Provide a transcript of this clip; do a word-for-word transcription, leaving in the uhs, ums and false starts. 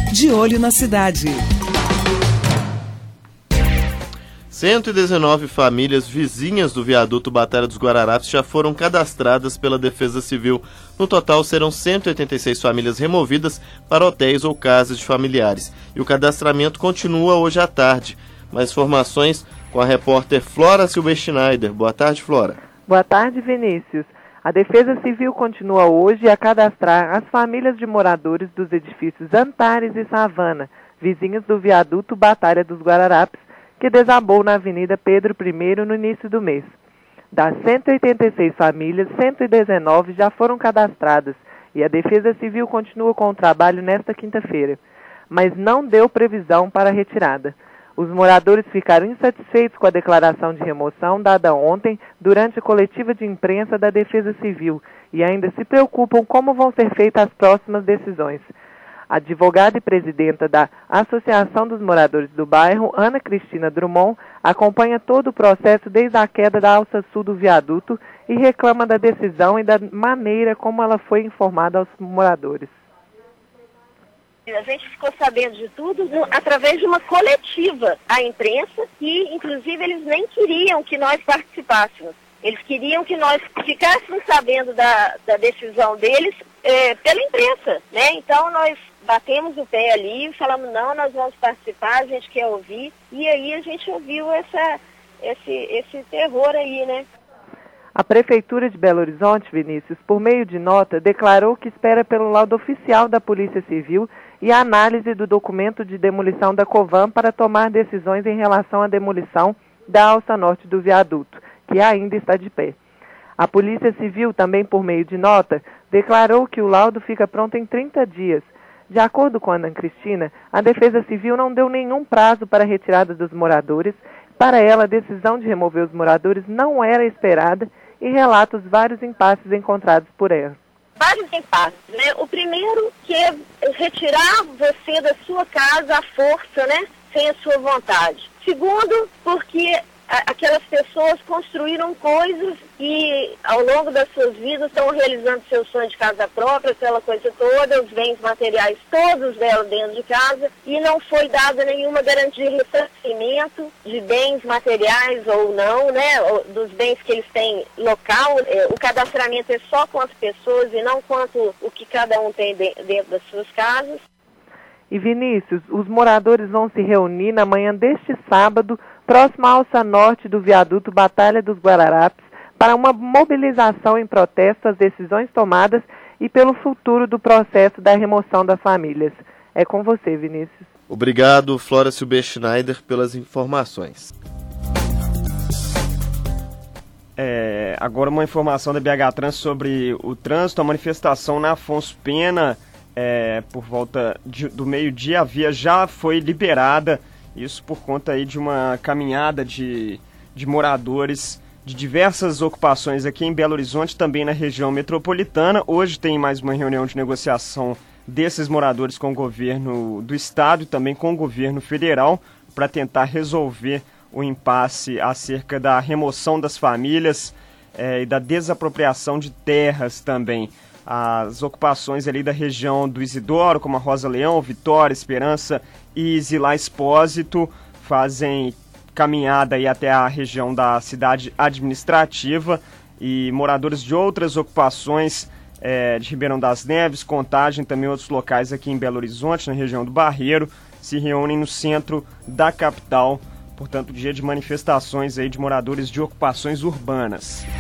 De Olho na Cidade. cento e dezenove famílias vizinhas do viaduto Batalha dos Guararapes já foram cadastradas pela Defesa Civil. No total, serão cento e oitenta e seis famílias removidas para hotéis ou casas de familiares. E o cadastramento continua hoje à tarde. Mais informações com a repórter Flora Silber-Schneider. Boa tarde, Flora. Boa tarde, Vinícius. A Defesa Civil continua hoje a cadastrar as famílias de moradores dos edifícios Antares e Savana, vizinhos do viaduto Batalha dos Guararapes, que desabou na Avenida Pedro I no início do mês. Das cento e oitenta e seis famílias, cento e dezenove já foram cadastradas e a Defesa Civil continua com o trabalho nesta quinta-feira, mas não deu previsão para a retirada. Os moradores ficaram insatisfeitos com a declaração de remoção dada ontem durante a coletiva de imprensa da Defesa Civil e ainda se preocupam como vão ser feitas as próximas decisões. A advogada e presidenta da Associação dos Moradores do Bairro, Ana Cristina Drummond, acompanha todo o processo desde a queda da alça sul do viaduto e reclama da decisão e da maneira como ela foi informada aos moradores. A gente ficou sabendo de tudo no, através de uma coletiva à imprensa e, inclusive, eles nem queriam que nós participássemos. Eles queriam que nós ficássemos sabendo da, da decisão deles é, pela imprensa, né? Então, nós batemos o pé ali e falamos, não, nós vamos participar, a gente quer ouvir. E aí a gente ouviu essa, esse, esse terror aí, né? A Prefeitura de Belo Horizonte, Vinícius, por meio de nota, declarou que espera pelo laudo oficial da Polícia Civil e a análise do documento de demolição da Covan para tomar decisões em relação à demolição da alça norte do viaduto, que ainda está de pé. A Polícia Civil, também por meio de nota, declarou que o laudo fica pronto em trinta dias. De acordo com a Ana Cristina, a Defesa Civil não deu nenhum prazo para a retirada dos moradores. Para ela, a decisão de remover os moradores não era esperada e relata os vários impasses encontrados por ela. Vários impasses, né? O primeiro que é retirar você da sua casa à força, né? Sem a sua vontade. Segundo, porque aquelas pessoas construíram coisas e ao longo das suas vidas estão realizando seu sonho de casa própria, aquela coisa toda, os bens materiais todos dela dentro de casa, e não foi dada nenhuma garantia de ressarcimento de bens materiais ou não, né, dos bens que eles têm local. O cadastramento é só quanto pessoas e não quanto o que cada um tem dentro das suas casas. E Vinícius, os moradores vão se reunir na manhã deste sábado, próximo à alça norte do viaduto Batalha dos Guararapes, para uma mobilização em protesto às decisões tomadas e pelo futuro do processo da remoção das famílias. É com você, Vinícius. Obrigado, Flora Silber-Schneider, pelas informações. É, agora uma informação da B H Trans sobre o trânsito. A manifestação na Afonso Pena, é, por volta de, do meio-dia, a via já foi liberada. Isso por conta aí de uma caminhada de, de moradores de diversas ocupações aqui em Belo Horizonte, também na região metropolitana. Hoje tem mais uma reunião de negociação desses moradores com o governo do estado e também com o governo federal para tentar resolver o impasse acerca da remoção das famílias é, e da desapropriação de terras também. As ocupações ali da região do Isidoro, como a Rosa Leão, Vitória, Esperança e Zilá Expósito, fazem caminhada aí até a região da cidade administrativa, e moradores de outras ocupações é, de Ribeirão das Neves, Contagem, também outros locais aqui em Belo Horizonte, na região do Barreiro, se reúnem no centro da capital. Portanto, dia de manifestações aí de moradores de ocupações urbanas.